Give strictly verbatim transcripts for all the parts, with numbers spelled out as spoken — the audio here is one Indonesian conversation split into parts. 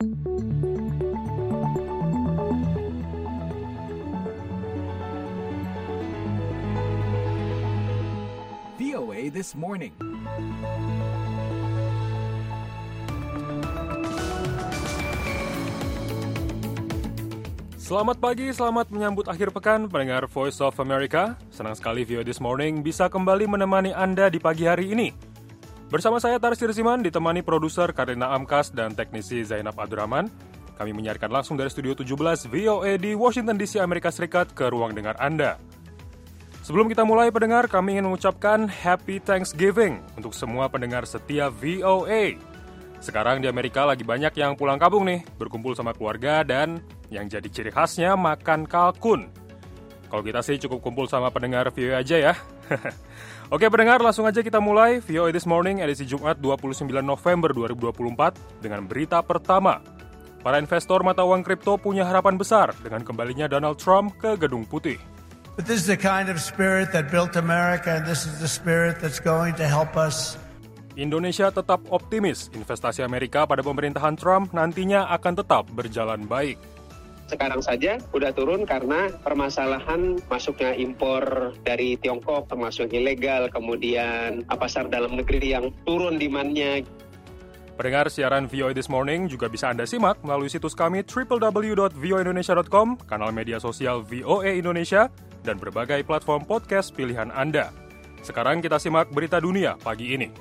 V O A This Morning. Selamat pagi, selamat menyambut akhir pekan pendengar Voice of America. Senang sekali V O A This Morning bisa kembali menemani Anda di pagi hari ini. Bersama saya Tarsir Siman, ditemani produser Karina Amkas dan teknisi Zainab Abdurrahman. Kami menyiarkan langsung dari Studio tujuh belas V O A di Washington D C, Amerika Serikat ke ruang dengar Anda. Sebelum kita mulai pendengar, kami ingin mengucapkan Happy Thanksgiving untuk semua pendengar setia V O A. Sekarang di Amerika lagi banyak yang pulang kampung nih, berkumpul sama keluarga dan yang jadi ciri khasnya makan kalkun. Kalau kita sih cukup kumpul sama pendengar V O A aja ya. Oke pendengar, langsung aja kita mulai V O A This Morning edisi Jumat dua puluh sembilan November dua ribu dua puluh empat dengan berita pertama. Para investor mata uang kripto punya harapan besar dengan kembalinya Donald Trump ke Gedung Putih. But this is the kind of spirit that built America, and this is the spirit that's going to help us. Indonesia tetap optimis investasi Amerika pada pemerintahan Trump nantinya akan tetap berjalan baik. Sekarang saja udah turun karena permasalahan masuknya impor dari Tiongkok termasuk ilegal, kemudian pasar dalam negeri yang turun demand-nya. Pendengar siaran V O A This Morning juga bisa Anda simak melalui situs kami w w w dot v o indonesia dot com, kanal media sosial V O A Indonesia, dan berbagai platform podcast pilihan Anda. Sekarang kita simak berita dunia pagi ini.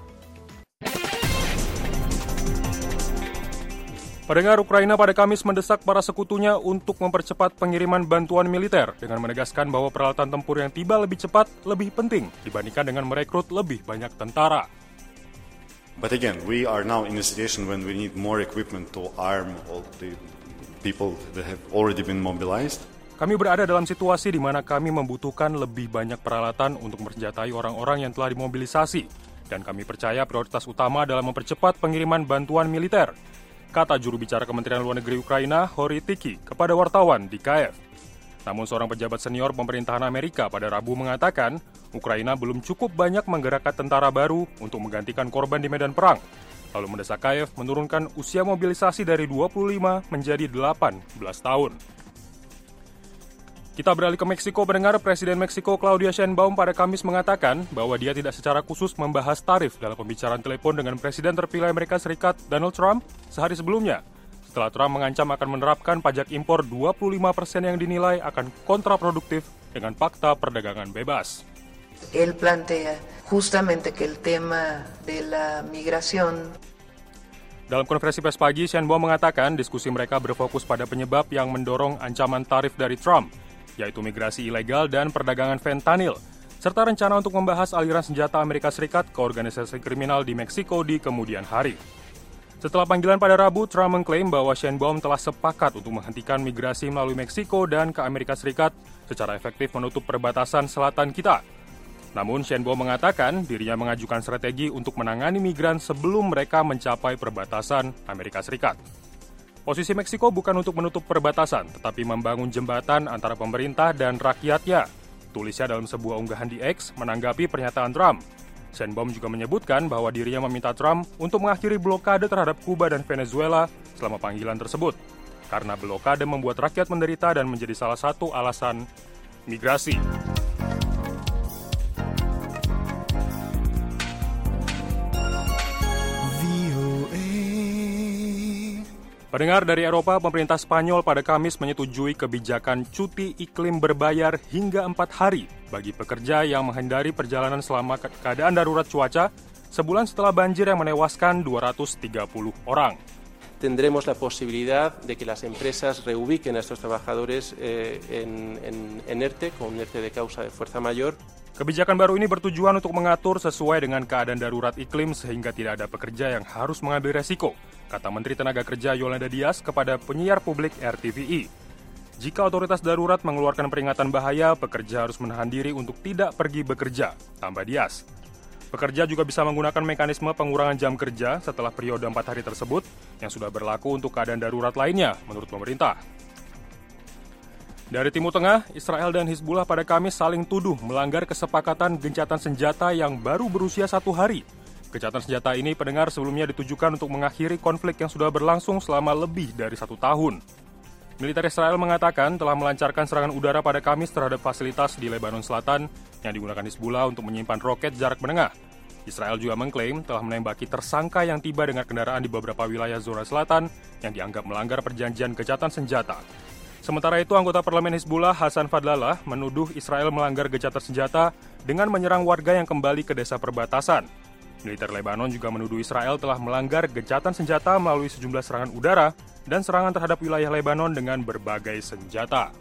Pendengar, Ukraina pada Kamis mendesak para sekutunya untuk mempercepat pengiriman bantuan militer dengan menegaskan bahwa peralatan tempur yang tiba lebih cepat lebih penting dibandingkan dengan merekrut lebih banyak tentara. But again, we are now in a situation when we need more equipment to arm all the people that have already been mobilized. Kami berada dalam situasi di mana kami membutuhkan lebih banyak peralatan untuk mensenjatai orang-orang yang telah dimobilisasi, dan kami percaya prioritas utama adalah mempercepat pengiriman bantuan militer, kata juru bicara Kementerian Luar Negeri Ukraina, Hori Tiki, kepada wartawan di Kiev. Namun seorang pejabat senior pemerintahan Amerika pada Rabu mengatakan, Ukraina belum cukup banyak menggerakkan tentara baru untuk menggantikan korban di medan perang, lalu mendesak Kiev menurunkan usia mobilisasi dari dua puluh lima menjadi delapan belas tahun. Kita beralih ke Meksiko, pendengar. Presiden Meksiko Claudia Sheinbaum pada Kamis mengatakan bahwa dia tidak secara khusus membahas tarif dalam pembicaraan telepon dengan Presiden terpilih Amerika Serikat Donald Trump sehari sebelumnya, setelah Trump mengancam akan menerapkan pajak impor dua puluh lima persen yang dinilai akan kontraproduktif dengan fakta perdagangan bebas. Él plantea justamente que el tema de la migración. Dalam konferensi pers pagi, Sheinbaum mengatakan diskusi mereka berfokus pada penyebab yang mendorong ancaman tarif dari Trump, yaitu migrasi ilegal dan perdagangan fentanyl, serta rencana untuk membahas aliran senjata Amerika Serikat ke organisasi kriminal di Meksiko di kemudian hari. Setelah panggilan pada Rabu, Trump mengklaim bahwa Sheinbaum telah sepakat untuk menghentikan migrasi melalui Meksiko dan ke Amerika Serikat secara efektif menutup perbatasan selatan kita. Namun Sheinbaum mengatakan dirinya mengajukan strategi untuk menangani migran sebelum mereka mencapai perbatasan Amerika Serikat. Posisi Meksiko bukan untuk menutup perbatasan, tetapi membangun jembatan antara pemerintah dan rakyatnya, tulisnya dalam sebuah unggahan di X menanggapi pernyataan Trump. Sheinbaum juga menyebutkan bahwa dirinya meminta Trump untuk mengakhiri blokade terhadap Kuba dan Venezuela selama panggilan tersebut, karena blokade membuat rakyat menderita dan menjadi salah satu alasan migrasi. Pendengar, dari Eropa, pemerintah Spanyol pada Kamis menyetujui kebijakan cuti iklim berbayar hingga empat hari bagi pekerja yang menghindari perjalanan selama keadaan darurat cuaca sebulan setelah banjir yang menewaskan dua ratus tiga puluh orang. Tendremos la posibilidad de que las empresas reubiquen a estos trabajadores eh, en, en, en ERTE, con un ERTE de causa de fuerza mayor. Kebijakan baru ini bertujuan untuk mengatur sesuai dengan keadaan darurat iklim sehingga tidak ada pekerja yang harus mengambil resiko, kata Menteri Tenaga Kerja Yolanda Díaz kepada penyiar publik R T V I. Jika otoritas darurat mengeluarkan peringatan bahaya, pekerja harus menahan diri untuk tidak pergi bekerja, tambah Díaz. Pekerja juga bisa menggunakan mekanisme pengurangan jam kerja setelah periode empat hari tersebut yang sudah berlaku untuk keadaan darurat lainnya, menurut pemerintah. Dari Timur Tengah, Israel dan Hizbullah pada Kamis saling tuduh melanggar kesepakatan gencatan senjata yang baru berusia satu hari, Gencatan senjata ini pendengar sebelumnya ditujukan untuk mengakhiri konflik yang sudah berlangsung selama lebih dari satu tahun. Militer Israel mengatakan telah melancarkan serangan udara pada Kamis terhadap fasilitas di Lebanon Selatan yang digunakan Hizbullah untuk menyimpan roket jarak menengah. Israel juga mengklaim telah menembaki tersangka yang tiba dengan kendaraan di beberapa wilayah zona selatan yang dianggap melanggar perjanjian gencatan senjata. Sementara itu, anggota parlemen Hizbullah Hasan Fadlallah menuduh Israel melanggar gencatan senjata dengan menyerang warga yang kembali ke desa perbatasan. Militer Lebanon juga menuduh Israel telah melanggar gencatan senjata melalui sejumlah serangan udara dan serangan terhadap wilayah Lebanon dengan berbagai senjata.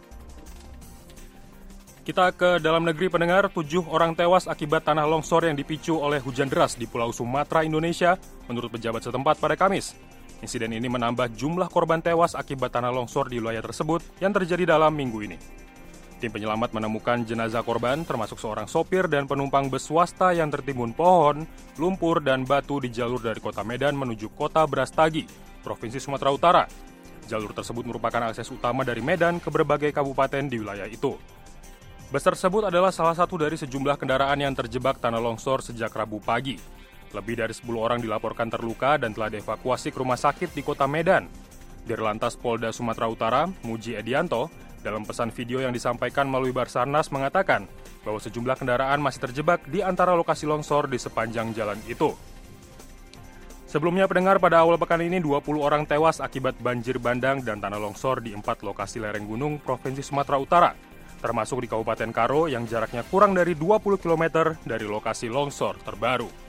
Kita ke dalam negeri pendengar, tujuh orang tewas akibat tanah longsor yang dipicu oleh hujan deras di Pulau Sumatera, Indonesia, menurut pejabat setempat pada Kamis. Insiden ini menambah jumlah korban tewas akibat tanah longsor di wilayah tersebut yang terjadi dalam minggu ini. Tim penyelamat menemukan jenazah korban, termasuk seorang sopir dan penumpang bus swasta yang tertimbun pohon, lumpur, dan batu di jalur dari kota Medan menuju kota Brastagi, Provinsi Sumatera Utara. Jalur tersebut merupakan akses utama dari Medan ke berbagai kabupaten di wilayah itu. Bus tersebut adalah salah satu dari sejumlah kendaraan yang terjebak tanah longsor sejak Rabu pagi. Lebih dari sepuluh orang dilaporkan terluka dan telah dievakuasi ke rumah sakit di kota Medan. Dirlantas Polda Sumatera Utara, Muji Edianto, dalam pesan video yang disampaikan melalui Basarnas mengatakan bahwa sejumlah kendaraan masih terjebak di antara lokasi longsor di sepanjang jalan itu. Sebelumnya pendengar, pada awal pekan ini dua puluh orang tewas akibat banjir bandang dan tanah longsor di empat lokasi lereng gunung Provinsi Sumatera Utara, termasuk di Kabupaten Karo yang jaraknya kurang dari dua puluh kilometer dari lokasi longsor terbaru.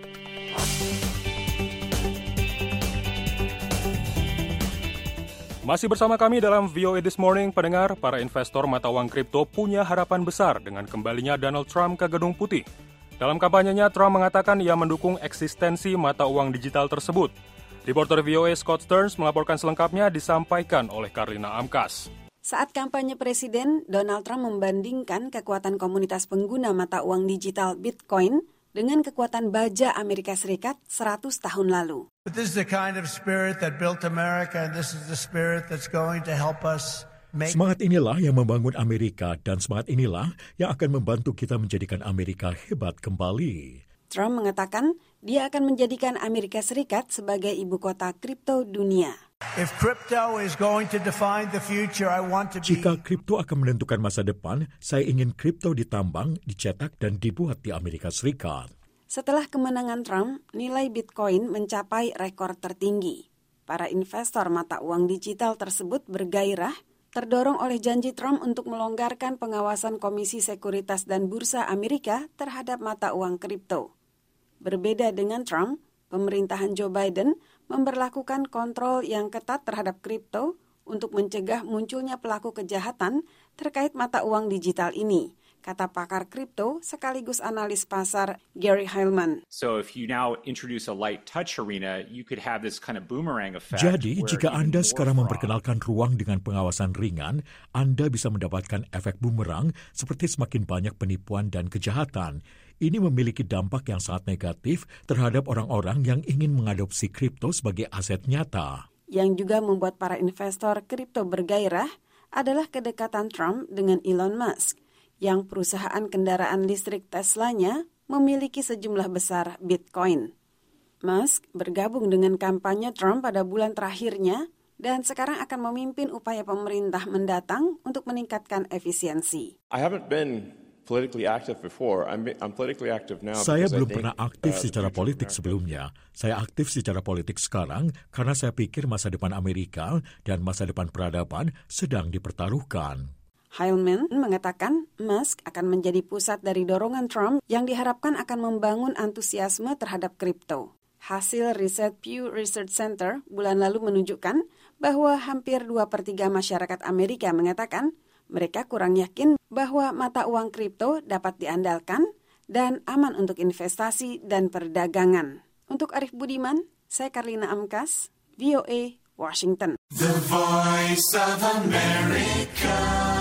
Masih bersama kami dalam V O A This Morning, pendengar, para investor mata uang kripto punya harapan besar dengan kembalinya Donald Trump ke Gedung Putih. Dalam kampanyenya, Trump mengatakan ia mendukung eksistensi mata uang digital tersebut. Reporter V O A Scott Stearns melaporkan selengkapnya, disampaikan oleh Karlina Amkas. Saat kampanye presiden, Donald Trump membandingkan kekuatan komunitas pengguna mata uang digital Bitcoin dengan kekuatan baja Amerika Serikat seratus tahun lalu. But this is the kind of spirit that built America, and this is the spirit that's going to help us make... Semangat inilah yang membangun Amerika, dan semangat inilah yang akan membantu kita menjadikan Amerika hebat kembali. Trump mengatakan dia akan menjadikan Amerika Serikat sebagai ibu kota kripto dunia. If crypto is going to define the future, I want to be... Jika kripto akan menentukan masa depan, saya ingin kripto ditambang, dicetak, dan dibuat di Amerika Serikat. Setelah kemenangan Trump, nilai Bitcoin mencapai rekor tertinggi. Para investor mata uang digital tersebut bergairah, terdorong oleh janji Trump untuk melonggarkan pengawasan Komisi Sekuritas dan Bursa Amerika terhadap mata uang kripto. Berbeda dengan Trump, pemerintahan Joe Biden memberlakukan kontrol yang ketat terhadap kripto untuk mencegah munculnya pelaku kejahatan terkait mata uang digital ini, kata pakar kripto sekaligus analis pasar Gary Heilman. So if you now introduce a light touch arena, you could have this kind of boomerang effect. Jadi, jika Anda sekarang memperkenalkan ruang dengan pengawasan ringan, Anda bisa mendapatkan efek bumerang seperti semakin banyak penipuan dan kejahatan. Ini memiliki dampak yang sangat negatif terhadap orang-orang yang ingin mengadopsi kripto sebagai aset nyata. Yang juga membuat para investor kripto bergairah adalah kedekatan Trump dengan Elon Musk, yang perusahaan kendaraan listrik Tesla-nya memiliki sejumlah besar Bitcoin. Musk bergabung dengan kampanye Trump pada bulan terakhirnya dan sekarang akan memimpin upaya pemerintah mendatang untuk meningkatkan efisiensi. I haven't been politically active before. I'm, I'm politically active now. Saya belum think, pernah aktif uh, secara politik sebelumnya. Saya aktif secara politik sekarang karena saya pikir masa depan Amerika dan masa depan peradaban sedang dipertaruhkan. Heilman mengatakan Musk akan menjadi pusat dari dorongan Trump yang diharapkan akan membangun antusiasme terhadap kripto. Hasil riset Pew Research Center bulan lalu menunjukkan bahwa hampir dua per tiga masyarakat Amerika mengatakan mereka kurang yakin bahwa mata uang kripto dapat diandalkan dan aman untuk investasi dan perdagangan. Untuk Arif Budiman, saya Karlina Amkas, V O A, Washington. The Voice of America.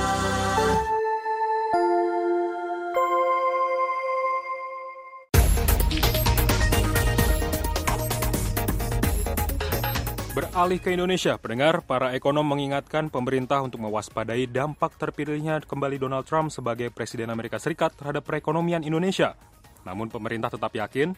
Beralih ke Indonesia, pendengar, para ekonom mengingatkan pemerintah untuk mewaspadai dampak terpilihnya kembali Donald Trump sebagai Presiden Amerika Serikat terhadap perekonomian Indonesia. Namun pemerintah tetap yakin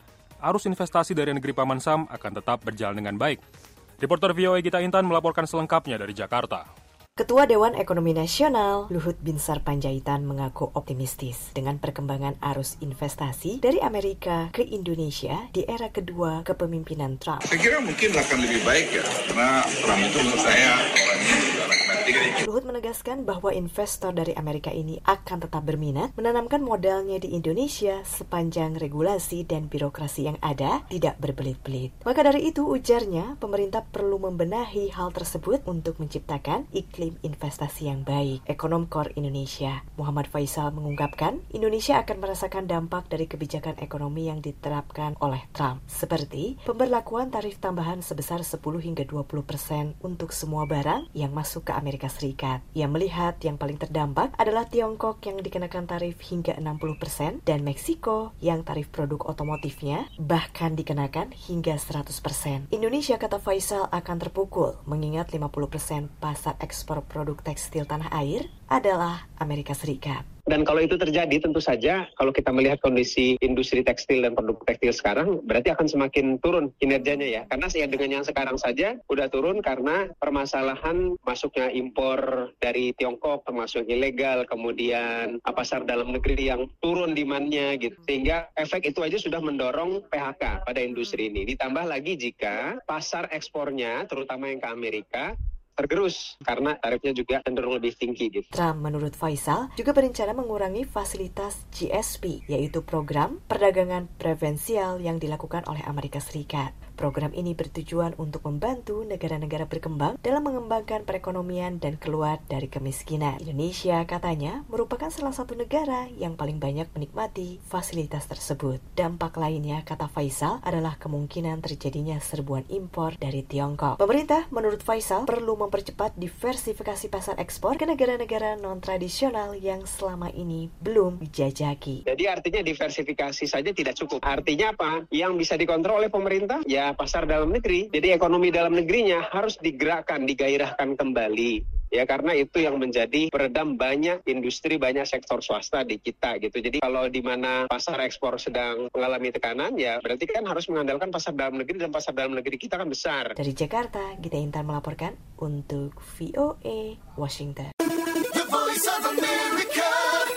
arus investasi dari negeri Paman Sam akan tetap berjalan dengan baik. Reporter V O A Gita Intan melaporkan selengkapnya dari Jakarta. Ketua Dewan Ekonomi Nasional, Luhut Binsar Panjaitan mengaku optimistis dengan perkembangan arus investasi dari Amerika ke Indonesia di era kedua kepemimpinan Trump. Saya kira mungkin akan lebih baik ya, karena Trump itu menurut saya orangnya juga Luhut menegaskan bahwa investor dari Amerika ini akan tetap berminat menanamkan modalnya di Indonesia sepanjang regulasi dan birokrasi yang ada tidak berbelit-belit. Maka dari itu, ujarnya, pemerintah perlu membenahi hal tersebut untuk menciptakan iklim investasi yang baik. Ekonom Core Indonesia, Muhammad Faisal mengungkapkan, Indonesia akan merasakan dampak dari kebijakan ekonomi yang diterapkan oleh Trump, seperti pemberlakuan tarif tambahan sebesar sepuluh hingga dua puluh persen untuk semua barang yang masuk ke Amerika Serikat. Ia melihat yang paling terdampak adalah Tiongkok yang dikenakan tarif hingga enam puluh persen dan Meksiko yang tarif produk otomotifnya bahkan dikenakan hingga seratus persen. Indonesia, kata Faisal, akan terpukul mengingat lima puluh persen pasar ekspor produk tekstil tanah air adalah Amerika Serikat. Dan kalau itu terjadi, tentu saja kalau kita melihat kondisi industri tekstil dan produk tekstil sekarang, berarti akan semakin turun kinerjanya ya. Karena ya dengan yang sekarang saja udah turun karena permasalahan masuknya impor dari Tiongkok termasuk ilegal, kemudian pasar dalam negeri yang turun demand-nya gitu. Sehingga efek itu aja sudah mendorong P H K pada industri ini. Ditambah lagi jika pasar ekspornya, terutama yang ke Amerika, tergerus karena tarifnya juga cenderung lebih tinggi gitu. Trump, menurut Faisal, juga berencana mengurangi fasilitas G S P, yaitu program perdagangan preferensial yang dilakukan oleh Amerika Serikat. Program ini bertujuan untuk membantu negara-negara berkembang dalam mengembangkan perekonomian dan keluar dari kemiskinan. Indonesia, katanya, merupakan salah satu negara yang paling banyak menikmati fasilitas tersebut. Dampak lainnya, kata Faisal, adalah kemungkinan terjadinya serbuan impor dari Tiongkok. Pemerintah, menurut Faisal, perlu mempercepat diversifikasi pasar ekspor ke negara-negara non-tradisional yang selama ini belum dijajaki. Jadi artinya diversifikasi saja tidak cukup. Artinya apa? Yang bisa dikontrol oleh pemerintah, ya pasar dalam negeri. Jadi ekonomi dalam negerinya harus digerakkan, digairahkan kembali. Ya karena itu yang menjadi peredam banyak industri, banyak sektor swasta di kita gitu. Jadi kalau di mana pasar ekspor sedang mengalami tekanan, ya berarti kan harus mengandalkan pasar dalam negeri, dan pasar dalam negeri kita kan besar. Dari Jakarta, Gita Intan melaporkan untuk V O A Washington. The Voice of America,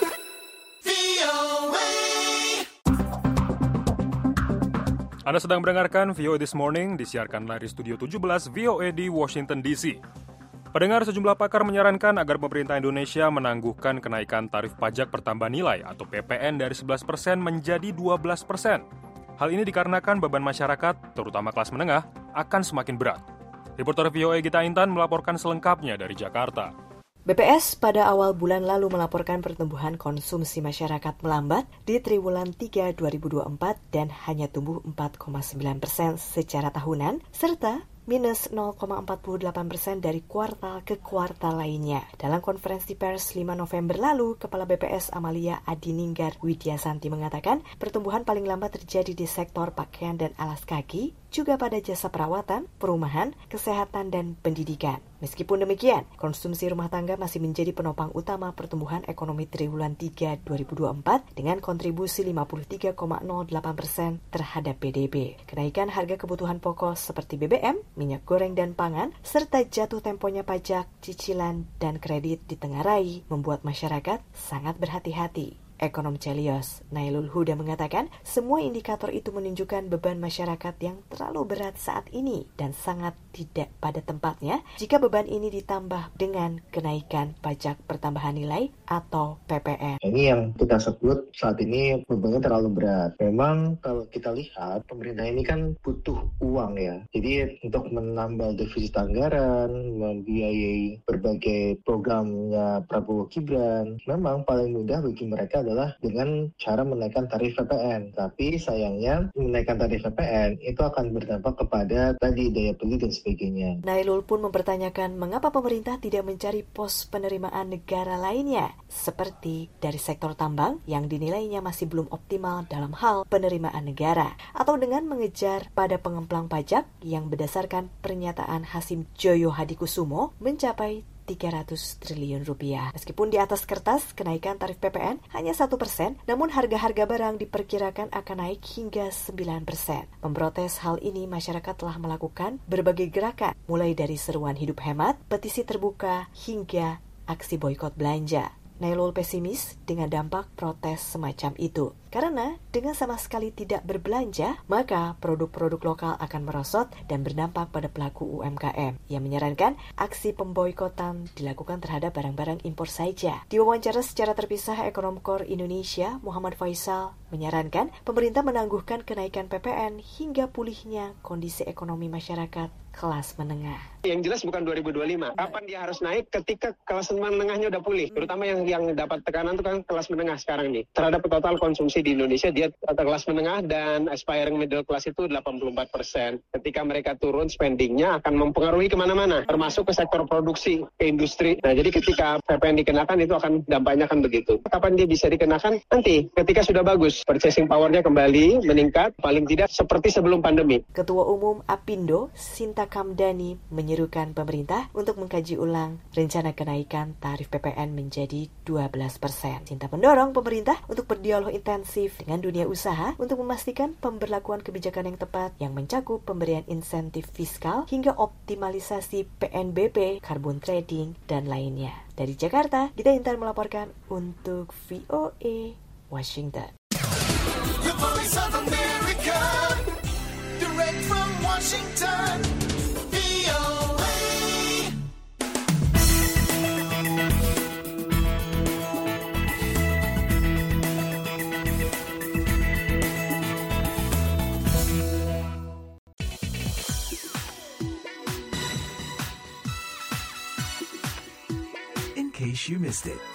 V O A. Anda sedang mendengarkan V O A This Morning, disiarkan dari Studio tujuh belas V O A di Washington D C. Pendengar, sejumlah pakar menyarankan agar pemerintah Indonesia menangguhkan kenaikan tarif pajak pertambahan nilai atau P P N dari sebelas persen menjadi dua belas persen. Hal ini dikarenakan beban masyarakat, terutama kelas menengah, akan semakin berat. Reporter V O A Gita Intan melaporkan selengkapnya dari Jakarta. B P S pada awal bulan lalu melaporkan pertumbuhan konsumsi masyarakat melambat di triwulan tiga dua ribu dua puluh empat dan hanya tumbuh empat koma sembilan persen secara tahunan, serta minus nol koma empat puluh delapan persen dari kuartal ke kuartal lainnya. Dalam konferensi pers lima November lalu, Kepala B P S Amalia Adininggar Widyasanti mengatakan pertumbuhan paling lambat terjadi di sektor pakaian dan alas kaki, juga pada jasa perawatan, perumahan, kesehatan, dan pendidikan. Meskipun demikian, konsumsi rumah tangga masih menjadi penopang utama pertumbuhan ekonomi triwulan tiga dua ribu dua puluh empat dengan kontribusi lima puluh tiga koma nol delapan persen terhadap P D B. Kenaikan harga kebutuhan pokok seperti B B M, minyak goreng dan pangan, serta jatuh temponya pajak, cicilan, dan kredit ditengarai membuat masyarakat sangat berhati-hati. Ekonom Celios, Nailul Huda mengatakan semua indikator itu menunjukkan beban masyarakat yang terlalu berat saat ini dan sangat tidak pada tempatnya jika beban ini ditambah dengan kenaikan pajak pertambahan nilai atau P P N. Ini yang kita sebut saat ini bebannya terlalu berat. Memang kalau kita lihat pemerintah ini kan butuh uang ya. Jadi untuk menambal defisit anggaran, membiayai berbagai programnya Prabowo Gibran, memang paling mudah bagi mereka adalah dengan cara menaikkan tarif P P N. Tapi sayangnya menaikkan tarif P P N itu akan berdampak kepada tadi daya beli dan sebagainya. Nailul pun mempertanyakan mengapa pemerintah tidak mencari pos penerimaan negara lainnya, seperti dari sektor tambang yang dinilainya masih belum optimal dalam hal penerimaan negara, atau dengan mengejar pada pengemplang pajak yang berdasarkan pernyataan Hasim Joyo Hadikusumo mencapai tiga ratus triliun rupiah. Meskipun di atas kertas kenaikan tarif P P N hanya satu persen, namun harga-harga barang diperkirakan akan naik hingga sembilan persen. Memprotes hal ini, masyarakat telah melakukan berbagai gerakan, mulai dari seruan hidup hemat, petisi terbuka, hingga aksi boikot belanja. Nailul pesimis dengan dampak protes semacam itu. Karena dengan sama sekali tidak berbelanja, maka produk-produk lokal akan merosot dan berdampak pada pelaku U M K M. Ia menyarankan aksi pemboikotan dilakukan terhadap barang-barang impor saja. Di wawancara secara terpisah, Ekonom Core Indonesia, Muhammad Faisal, menyarankan pemerintah menangguhkan kenaikan P P N hingga pulihnya kondisi ekonomi masyarakat kelas menengah. Yang jelas bukan dua ribu dua puluh lima. Kapan dia harus naik? Ketika kelas menengahnya udah pulih. Terutama yang yang dapat tekanan itu kan kelas menengah sekarang nih. Terhadap total konsumsi di Indonesia, dia kelas menengah dan aspiring middle class itu delapan puluh empat persen. Ketika mereka turun, spendingnya akan mempengaruhi kemana-mana, termasuk ke sektor produksi, ke industri. Nah, jadi ketika P P N dikenakan, itu akan dampaknya kan begitu. Kapan dia bisa dikenakan? Nanti, ketika sudah bagus, purchasing power-nya kembali meningkat, paling tidak seperti sebelum pandemi. Ketua Umum Apindo, Sinta Kamdani, menyerukan pemerintah untuk mengkaji ulang rencana kenaikan tarif P P N menjadi dua belas persen. Sinta mendorong pemerintah untuk berdialog intensif dengan dunia usaha untuk memastikan pemberlakuan kebijakan yang tepat yang mencakup pemberian insentif fiskal hingga optimalisasi P N B P, carbon trading, dan lainnya. Dari Jakarta, Gita Intan melaporkan untuk V O A Washington. The Voice of America, direct from Washington. In case you missed it.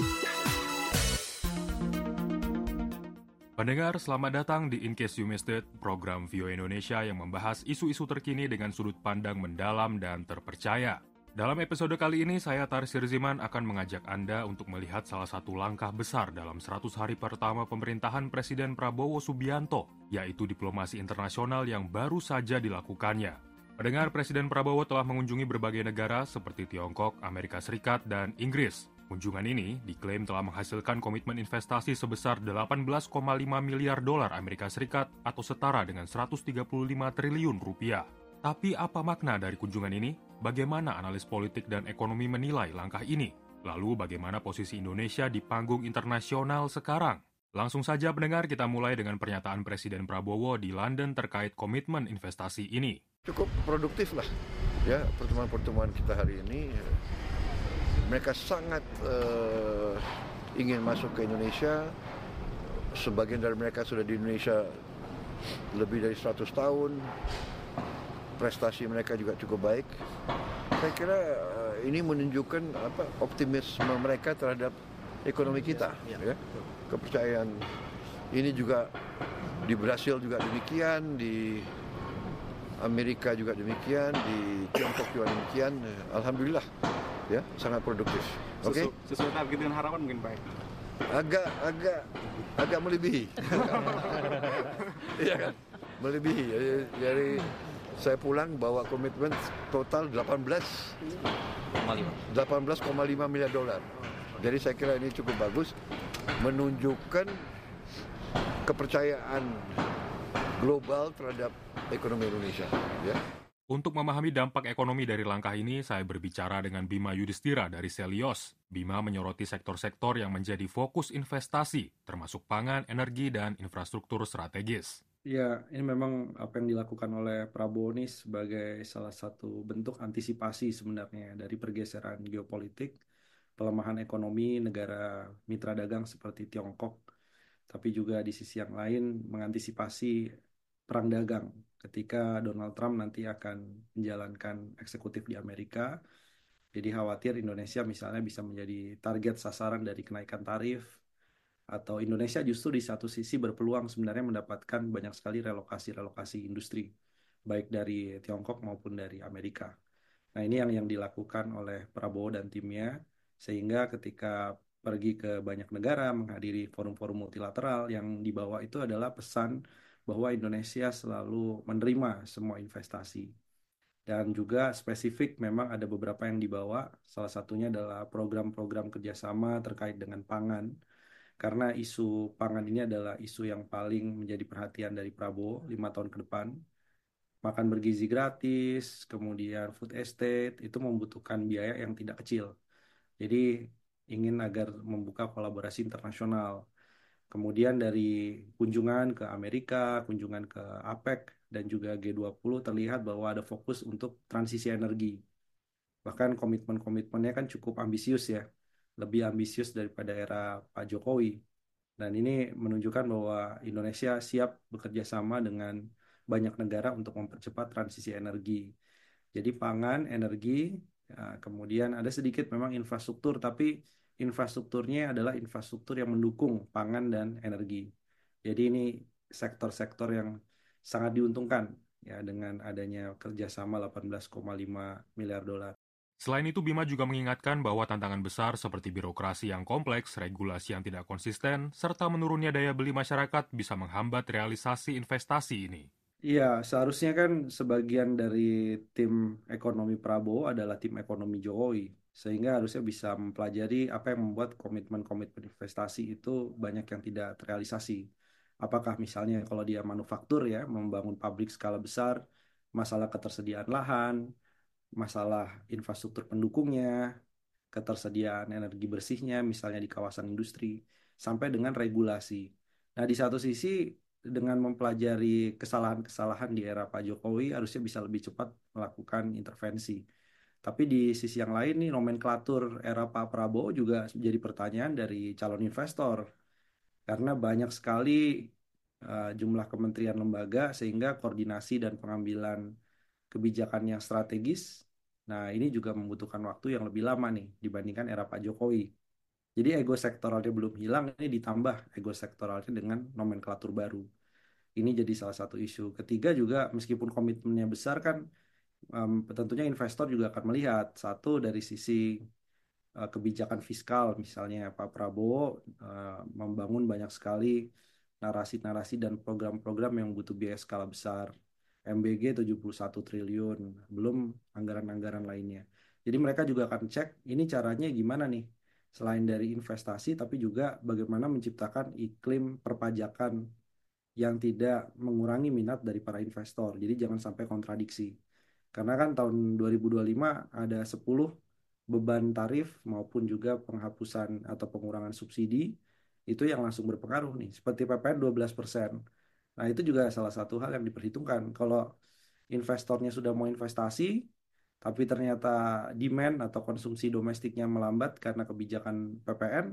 Pendengar, selamat datang di In Case You Missed It, program V O A Indonesia yang membahas isu-isu terkini dengan sudut pandang mendalam dan terpercaya. Dalam episode kali ini, saya Taris Sirziman akan mengajak Anda untuk melihat salah satu langkah besar dalam seratus hari pertama pemerintahan Presiden Prabowo Subianto, yaitu diplomasi internasional yang baru saja dilakukannya. Pendengar, Presiden Prabowo telah mengunjungi berbagai negara seperti Tiongkok, Amerika Serikat, dan Inggris. Kunjungan ini diklaim telah menghasilkan komitmen investasi sebesar delapan belas koma lima miliar dolar Amerika Serikat atau setara dengan seratus tiga puluh lima triliun rupiah. Tapi apa makna dari kunjungan ini? Bagaimana analis politik dan ekonomi menilai langkah ini? Lalu bagaimana posisi Indonesia di panggung internasional sekarang? Langsung saja pendengar, kita mulai dengan pernyataan Presiden Prabowo di London terkait komitmen investasi ini. Cukup produktif lah, ya pertemuan-pertemuan kita hari ini. Mereka sangat uh, ingin masuk ke Indonesia. Sebagian dari mereka sudah di Indonesia lebih dari seratus tahun. Prestasi mereka juga cukup baik. Saya kira uh, ini menunjukkan apa optimisme mereka terhadap ekonomi kita. Ya, ya. Kepercayaan ini juga di Brasil juga demikian, di Amerika juga demikian, di Tiongkok juga demikian. Alhamdulillah, ya sangat produktif. Oke. Okay? Sesuai target dengan harapan mungkin Pak. Agak agak agak melebihi. Iya kan? Melebihi. Jadi, jadi saya pulang bawa komitmen total delapan belas koma lima miliar dolar. Jadi saya kira ini cukup bagus, menunjukkan kepercayaan global terhadap ekonomi Indonesia. Ya. Untuk memahami dampak ekonomi dari langkah ini, saya berbicara dengan Bima Yudhistira dari Selios. Bima menyoroti sektor-sektor yang menjadi fokus investasi, termasuk pangan, energi, dan infrastruktur strategis. Ya, ini memang apa yang dilakukan oleh Prabowo ini sebagai salah satu bentuk antisipasi sebenarnya dari pergeseran geopolitik, pelemahan ekonomi negara mitra dagang seperti Tiongkok, tapi juga di sisi yang lain mengantisipasi perang dagang ketika Donald Trump nanti akan menjalankan eksekutif di Amerika. Jadi khawatir Indonesia misalnya bisa menjadi target sasaran dari kenaikan tarif, atau Indonesia justru di satu sisi berpeluang sebenarnya mendapatkan banyak sekali relokasi-relokasi industri, baik dari Tiongkok maupun dari Amerika. Nah ini yang yang dilakukan oleh Prabowo dan timnya, sehingga ketika pergi ke banyak negara, menghadiri forum-forum multilateral, yang dibawa itu adalah pesan bahwa Indonesia selalu menerima semua investasi. Dan juga spesifik memang ada beberapa yang dibawa, salah satunya adalah program-program kerjasama terkait dengan pangan. Karena isu pangan ini adalah isu yang paling menjadi perhatian dari Prabowo lima tahun ke depan. Makan bergizi gratis, kemudian food estate, itu membutuhkan biaya yang tidak kecil. Jadi ingin agar membuka kolaborasi internasional. Kemudian dari kunjungan ke Amerika, kunjungan ke APEC, dan juga G dua puluh terlihat bahwa ada fokus untuk transisi energi. Bahkan komitmen-komitmennya kan cukup ambisius ya, lebih ambisius daripada era Pak Jokowi. Dan ini menunjukkan bahwa Indonesia siap bekerja sama dengan banyak negara untuk mempercepat transisi energi. Jadi pangan, energi, ya, kemudian ada sedikit memang infrastruktur, tapi infrastrukturnya adalah infrastruktur yang mendukung pangan dan energi. Jadi ini sektor-sektor yang sangat diuntungkan ya dengan adanya kerjasama delapan belas koma lima miliar dolar. Selain itu, Bima juga mengingatkan bahwa tantangan besar seperti birokrasi yang kompleks, regulasi yang tidak konsisten, serta menurunnya daya beli masyarakat bisa menghambat realisasi investasi ini. Iya, seharusnya kan sebagian dari tim ekonomi Prabowo adalah tim ekonomi Jokowi, sehingga harusnya bisa mempelajari apa yang membuat komitmen-komitmen investasi itu banyak yang tidak terrealisasi. Apakah misalnya kalau dia manufaktur ya, membangun pabrik skala besar, masalah ketersediaan lahan, masalah infrastruktur pendukungnya, ketersediaan energi bersihnya, misalnya di kawasan industri, sampai dengan regulasi. Nah, di satu sisi, dengan mempelajari kesalahan-kesalahan di era Pak Jokowi, harusnya bisa lebih cepat melakukan intervensi. Tapi di sisi yang lain nih, nomenklatur era Pak Prabowo juga jadi pertanyaan dari calon investor. Karena banyak sekali uh, jumlah kementerian lembaga, sehingga koordinasi dan pengambilan kebijakan yang strategis, nah ini juga membutuhkan waktu yang lebih lama nih dibandingkan era Pak Jokowi. Jadi ego sektoralnya belum hilang, ini ditambah ego sektoralnya dengan nomenklatur baru. Ini jadi salah satu isu. Ketiga juga meskipun komitmennya besar kan, um, tentunya investor juga akan melihat satu dari sisi uh, kebijakan fiskal, misalnya Pak Prabowo uh, membangun banyak sekali narasi-narasi dan program-program yang butuh biaya skala besar. M B G tujuh puluh satu triliun, belum anggaran-anggaran lainnya. Jadi mereka juga akan cek ini caranya gimana nih, selain dari investasi, tapi juga bagaimana menciptakan iklim perpajakan yang tidak mengurangi minat dari para investor. Jadi jangan sampai kontradiksi. Karena kan tahun dua ribu dua puluh lima ada sepuluh beban tarif maupun juga penghapusan atau pengurangan subsidi, itu yang langsung berpengaruh nih, seperti P P N dua belas persen. Nah, itu juga salah satu hal yang diperhitungkan. Kalau investornya sudah mau investasi, tapi ternyata demand atau konsumsi domestiknya melambat karena kebijakan P P N,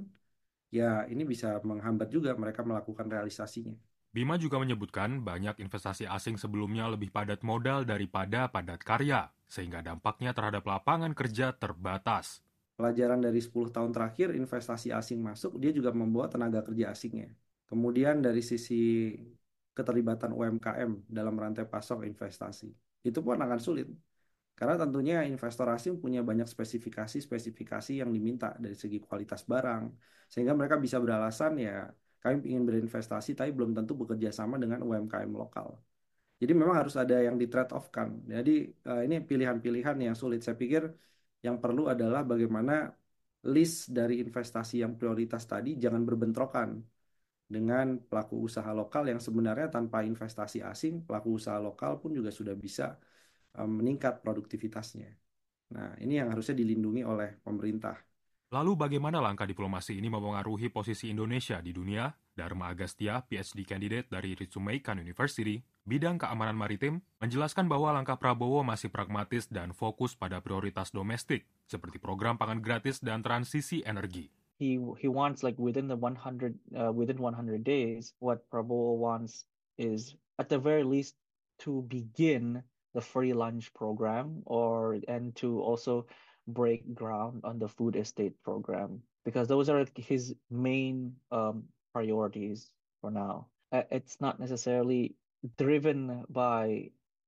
ya ini bisa menghambat juga mereka melakukan realisasinya. Bima juga menyebutkan banyak investasi asing sebelumnya lebih padat modal daripada padat karya, sehingga dampaknya terhadap lapangan kerja terbatas. Pelajaran dari sepuluh tahun terakhir, investasi asing masuk, dia juga membawa tenaga kerja asingnya. Kemudian dari sisi keterlibatan U M K M dalam rantai pasok investasi, itu pun akan sulit. Karena tentunya investor asing punya banyak spesifikasi-spesifikasi yang diminta dari segi kualitas barang, sehingga mereka bisa beralasan ya, kami ingin berinvestasi tapi belum tentu bekerja sama dengan U M K M lokal. Jadi memang harus ada yang di trade off kan. Jadi uh, ini pilihan-pilihan yang sulit. Saya pikir yang perlu adalah bagaimana list dari investasi yang prioritas tadi jangan berbentrokan dengan pelaku usaha lokal yang sebenarnya tanpa investasi asing, pelaku usaha lokal pun juga sudah bisa um, meningkat produktivitasnya. Nah, ini yang harusnya dilindungi oleh pemerintah. Lalu bagaimana langkah diplomasi ini mempengaruhi posisi Indonesia di dunia? Dharma Agastya, P H D candidate dari Ritsumeikan University, bidang keamanan maritim, menjelaskan bahwa langkah Prabowo masih pragmatis dan fokus pada prioritas domestik, seperti program pangan gratis dan transisi energi. He he wants like within the one hundred uh, within one hundred days, what Prabowo wants is at the very least to begin the free lunch program, or and to also break ground on the food estate program, because those are his main um, priorities for now. Uh, it's not necessarily driven by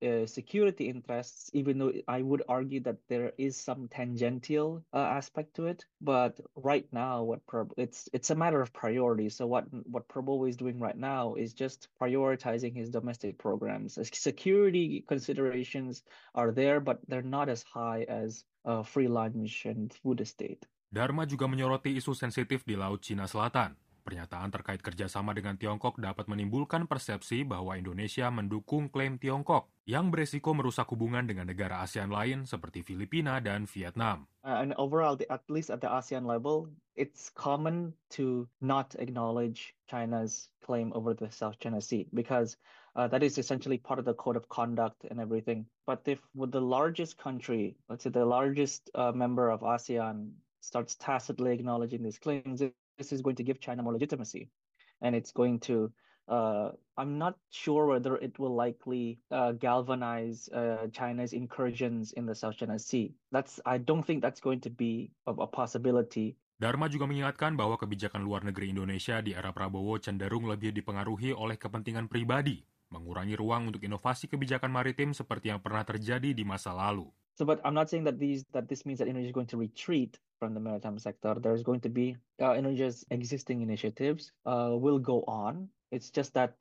uh, security interests, even though I would argue that there is some tangential uh, aspect to it. But right now, what Prab- it's it's a matter of priority. So what what Prabowo is doing right now is just prioritizing his domestic programs. Security considerations are there, but they're not as high as uh, free lunch and food estate. Dharma juga menyoroti isu sensitif di Laut Cina Selatan. Pernyataan terkait kerjasama dengan Tiongkok dapat menimbulkan persepsi bahwa Indonesia mendukung klaim Tiongkok yang beresiko merusak hubungan dengan negara ASEAN lain seperti Filipina dan Vietnam. Uh, and overall, the, at least at the ASEAN level, it's common to not acknowledge China's claim over the South China Sea because uh, that is essentially part of the code of conduct and everything. But if with the largest country, let's say the largest uh, member of ASEAN starts tacitly acknowledging these claims, this is going to give China more legitimacy. And it's going to, uh, I'm not sure whether it will likely uh, galvanize uh, China's incursions in the South China Sea. That's, I don't think that's going to be a, a possibility. Dharma juga mengingatkan bahwa kebijakan luar negeri Indonesia di era Prabowo cenderung lebih dipengaruhi oleh kepentingan pribadi, mengurangi ruang untuk inovasi kebijakan maritim seperti yang pernah terjadi di masa lalu. So, but I'm not saying that these that this means that Indonesia is going to retreat from the maritime sector. There's going to be uh, Indonesia's existing initiatives uh, will go on. It's just that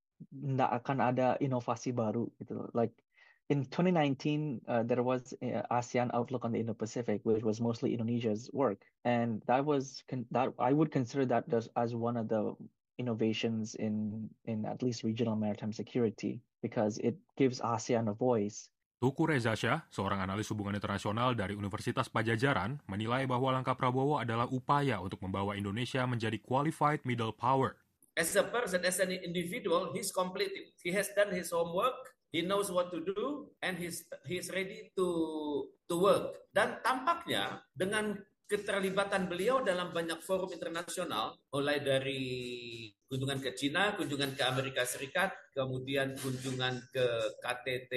nggak akan ada inovasi baru gitu. Like in twenty nineteen, uh, there was uh, ASEAN Outlook on the Indo-Pacific, which was mostly Indonesia's work, and that was con- that I would consider that as, as one of the innovations in in at least regional maritime security because it gives ASEAN a voice. Tuku Reza Shah, seorang analis hubungan internasional dari Universitas Pajajaran, menilai bahwa langkah Prabowo adalah upaya untuk membawa Indonesia menjadi qualified middle power. As a person, as an individual, he's completed. He has done his homework, he knows what to do, and he's he's ready to to work. Dan tampaknya dengan keterlibatan beliau dalam banyak forum internasional, mulai dari kunjungan ke Cina, kunjungan ke Amerika Serikat, kemudian kunjungan ke K T T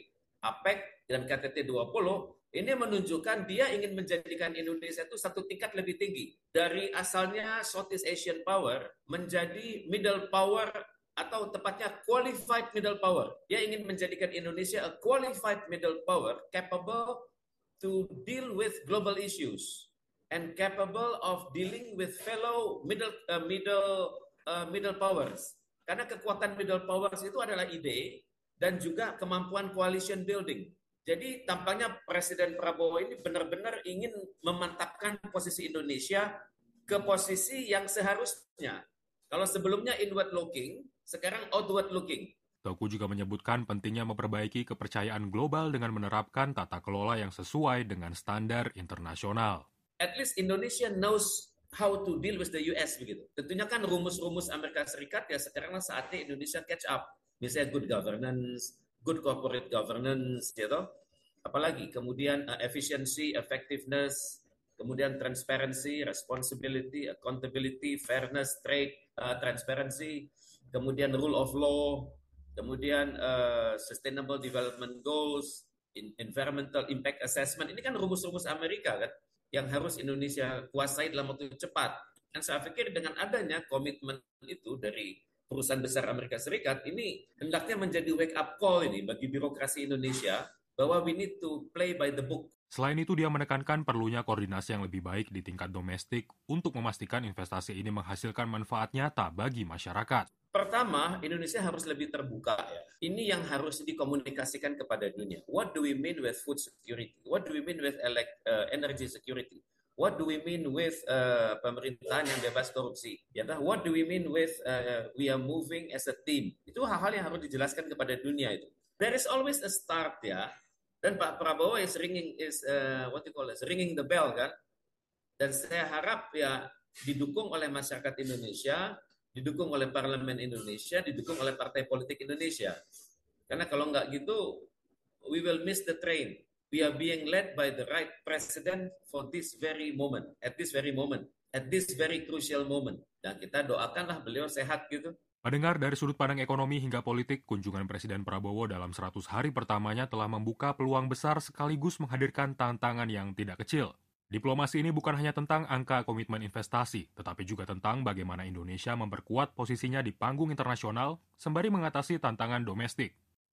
APEC dan K T T dua puluh, ini menunjukkan dia ingin menjadikan Indonesia itu satu tingkat lebih tinggi. Dari asalnya Southeast Asian power menjadi middle power atau tepatnya qualified middle power. Dia ingin menjadikan Indonesia a qualified middle power capable to deal with global issues and capable of dealing with fellow middle uh, middle uh, middle powers. Karena kekuatan middle powers itu adalah ide dan juga kemampuan coalition building. Jadi tampaknya Presiden Prabowo ini benar-benar ingin memantapkan posisi Indonesia ke posisi yang seharusnya. Kalau sebelumnya inward looking, sekarang outward looking. Teuku juga menyebutkan pentingnya memperbaiki kepercayaan global dengan menerapkan tata kelola yang sesuai dengan standar internasional. At least Indonesia knows how to deal with the U S begitu. Tentunya kan rumus-rumus Amerika Serikat ya sekarang saatnya Indonesia catch up. Misalnya good governance, good corporate governance, gitu. Apalagi kemudian uh, efficiency, effectiveness, kemudian transparency, responsibility, accountability, fairness, trade, uh, transparency, kemudian rule of law, kemudian uh, sustainable development goals, in, environmental impact assessment. Ini kan rumus-rumus Amerika kan yang harus Indonesia kuasai dalam waktu cepat. Dan saya pikir dengan adanya komitmen itu dari perusahaan besar Amerika Serikat, ini hendaknya menjadi wake up call ini bagi birokrasi Indonesia bahwa we need to play by the book. Selain itu, dia menekankan perlunya koordinasi yang lebih baik di tingkat domestik untuk memastikan investasi ini menghasilkan manfaat nyata bagi masyarakat. Pertama, Indonesia harus lebih terbuka ya. Ini yang harus dikomunikasikan kepada dunia. What do we mean with food security? What do we mean with elect, uh, energy security? What do we mean with uh, pemerintahan yang bebas korupsi? Ya, what do we mean with uh, we are moving as a team? Itu hal-hal yang harus dijelaskan kepada dunia itu. There is always a start ya. Dan Pak Prabowo is ringing is uh, what you call it, ringing the bell kan. Dan saya harap ya didukung oleh masyarakat Indonesia, didukung oleh Parlemen Indonesia, didukung oleh partai politik Indonesia. Karena kalau nggak gitu, we will miss the train. We are being led by the right president for this very moment, at this very moment, at this very crucial moment. Dan kita doakanlah beliau sehat gitu. Pendengar, dari sudut pandang ekonomi hingga politik, kunjungan Presiden Prabowo dalam seratus hari pertamanya telah membuka peluang besar sekaligus menghadirkan tantangan yang tidak kecil. Diplomasi ini bukan hanya tentang angka komitmen investasi, tetapi juga tentang bagaimana Indonesia memperkuat posisinya di panggung internasional sembari mengatasi tantangan domestik.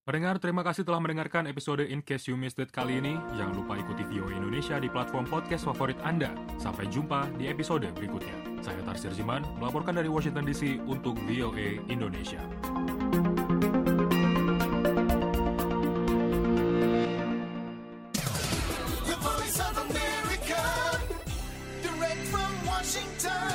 Pendengar, terima kasih telah mendengarkan episode In Case You Missed It kali ini. Jangan lupa ikuti V O A Indonesia di platform podcast favorit Anda. Sampai jumpa di episode berikutnya. Saya Tarsir Jiman, melaporkan dari Washington D C untuk V O A Indonesia. The Voice of America, direct from Washington.